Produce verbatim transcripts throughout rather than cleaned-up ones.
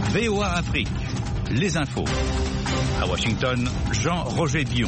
V O A Afrique, les infos. À Washington, Jean-Roger Dion.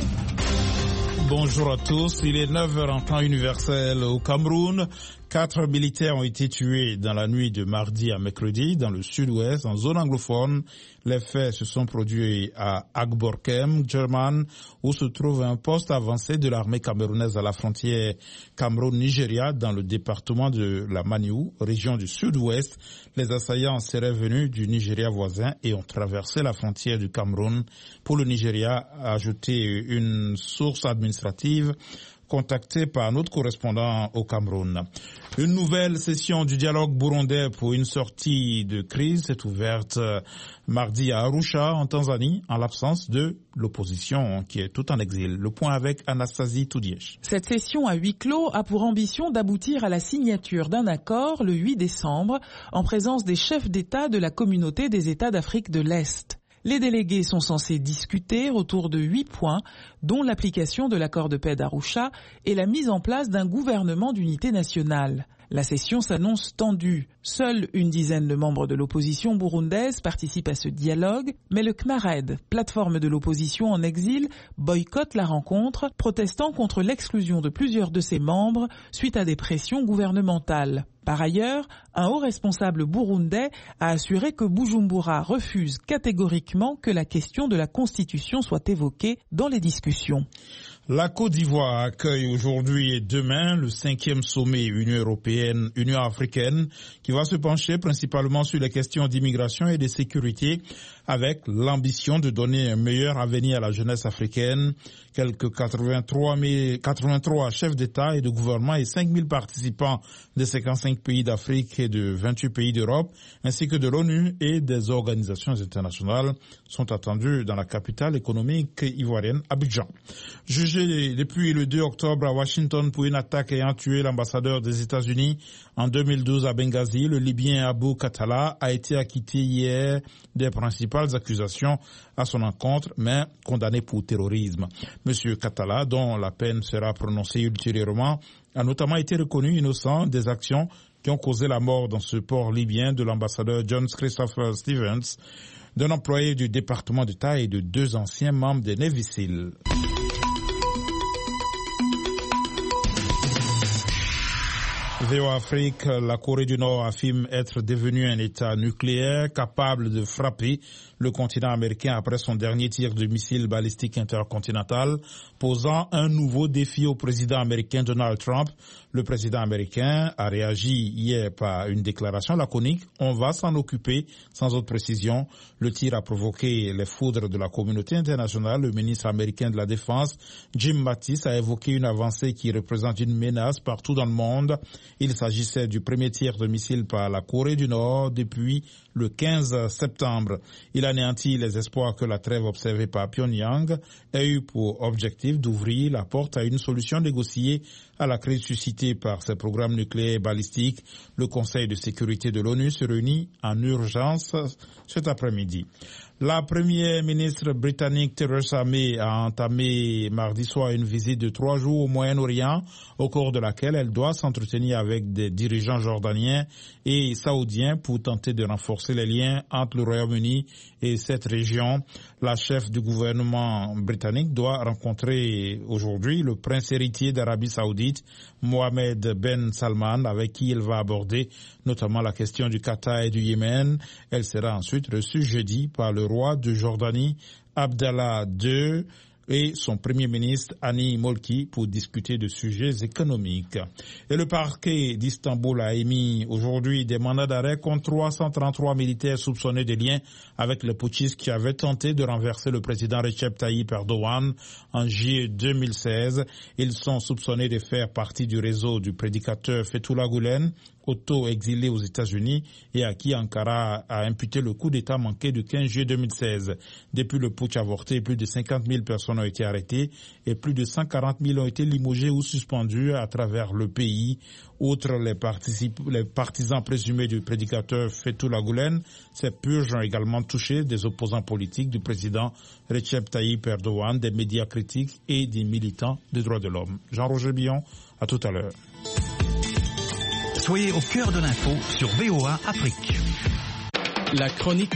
Bonjour à tous, il est neuf heures en temps universel au Cameroun. Quatre militaires ont été tués dans la nuit de mardi à mercredi dans le sud-ouest, en zone anglophone. Les faits se sont produits à Agborkem, German, où se trouve un poste avancé de l'armée camerounaise à la frontière Cameroun-Nigeria dans le département de la Maniou, région du sud-ouest. Les assaillants seraient venus du Nigeria voisin et ont traversé la frontière du Cameroun. Pour le Nigeria, a ajouté une source administrative contacté par notre correspondant au Cameroun. Une nouvelle session du dialogue burundais pour une sortie de crise s'est ouverte mardi à Arusha, en Tanzanie, en l'absence de l'opposition qui est tout en exil. Le point avec Anastasie Toudièche. Cette session à huis clos a pour ambition d'aboutir à la signature d'un accord le huit décembre en présence des chefs d'État de la communauté des États d'Afrique de l'Est. Les délégués sont censés discuter autour de huit points, dont l'application de l'accord de paix d'Arusha et la mise en place d'un gouvernement d'unité nationale. La session s'annonce tendue. Seule une dizaine de membres de l'opposition burundaise participent à ce dialogue, mais le C N A R E D, plateforme de l'opposition en exil, boycotte la rencontre, protestant contre l'exclusion de plusieurs de ses membres suite à des pressions gouvernementales. Par ailleurs, un haut responsable burundais a assuré que Bujumbura refuse catégoriquement que la question de la Constitution soit évoquée dans les discussions. La Côte d'Ivoire accueille aujourd'hui et demain le cinquième sommet Union européenne, Union africaine, qui va se pencher principalement sur les questions d'immigration et de sécurité, avec l'ambition de donner un meilleur avenir à la jeunesse africaine. Quelques quatre-vingt-trois mille, quatre-vingt-trois chefs d'État et de gouvernement et cinq mille participants de cinquante-cinq pays d'Afrique et de vingt-huit pays d'Europe, ainsi que de l'ONU et des organisations internationales, sont attendus dans la capitale économique ivoirienne, Abidjan. Jugé depuis le deux octobre à Washington pour une attaque ayant tué l'ambassadeur des États-Unis en deux mille douze à Benghazi, le Libyen Abou Khattala a été acquitté hier des principales accusations à son encontre, mais condamné pour terrorisme. Monsieur Khattala, dont la peine sera prononcée ultérieurement, a notamment été reconnu innocent des actions qui ont causé la mort dans ce port libyen de l'ambassadeur John Christopher Stevens, d'un employé du département d'État et de deux anciens membres des Navy Seals. V O A Afrique, la Corée du Nord affirme être devenue un État nucléaire capable de frapper le continent américain après son dernier tir de missile balistique intercontinental, posant un nouveau défi au président américain Donald Trump. Le président américain a réagi hier par une déclaration laconique. On va s'en occuper, sans autre précision. Le tir a provoqué les foudres de la communauté internationale. Le ministre américain de la Défense, Jim Mattis, a évoqué une avancée qui représente une menace partout dans le monde. Il s'agissait du premier tir de missile par la Corée du Nord depuis le quinze septembre. Il anéantit les espoirs que la trêve observée par Pyongyang ait eu pour objectif d'ouvrir la porte à une solution négociée à la crise suscitée par ces programmes nucléaires balistiques. Le Conseil de sécurité de l'ONU se réunit en urgence cet après-midi. La première ministre britannique Theresa May a entamé mardi soir une visite de trois jours au Moyen-Orient, au cours de laquelle elle doit s'entretenir avec des dirigeants jordaniens et saoudiens pour tenter de renforcer les liens entre le Royaume-Uni et cette région. La chef du gouvernement britannique doit rencontrer aujourd'hui le prince héritier d'Arabie Saoudite, Mohamed Ben Salman, avec qui elle va aborder notamment la question du Qatar et du Yémen. Elle sera ensuite reçue jeudi par le roi de Jordanie, Abdallah deux, et son premier ministre, Hani Molki, pour discuter de sujets économiques. Et le parquet d'Istanbul a émis aujourd'hui des mandats d'arrêt contre trois cent trente-trois militaires soupçonnés de liens avec les putschistes qui avaient tenté de renverser le président Recep Tayyip Erdogan en juillet deux mille seize. Ils sont soupçonnés de faire partie du réseau du prédicateur Fethullah Gülen, auto-exilé aux États-Unis et à qui Ankara a imputé le coup d'État manqué du quinze juillet deux mille seize. Depuis le putsch avorté, plus de cinquante mille personnes ont été arrêtées et plus de cent quarante mille ont été limogées ou suspendues à travers le pays. Outre les, les partisans présumés du prédicateur Fethullah Gülen, ces purges ont également touché des opposants politiques du président Recep Tayyip Erdogan, des médias critiques et des militants des droits de l'homme. Jean-Roger Billon, à tout à l'heure. Soyez au cœur de l'info sur V O A Afrique. La chronique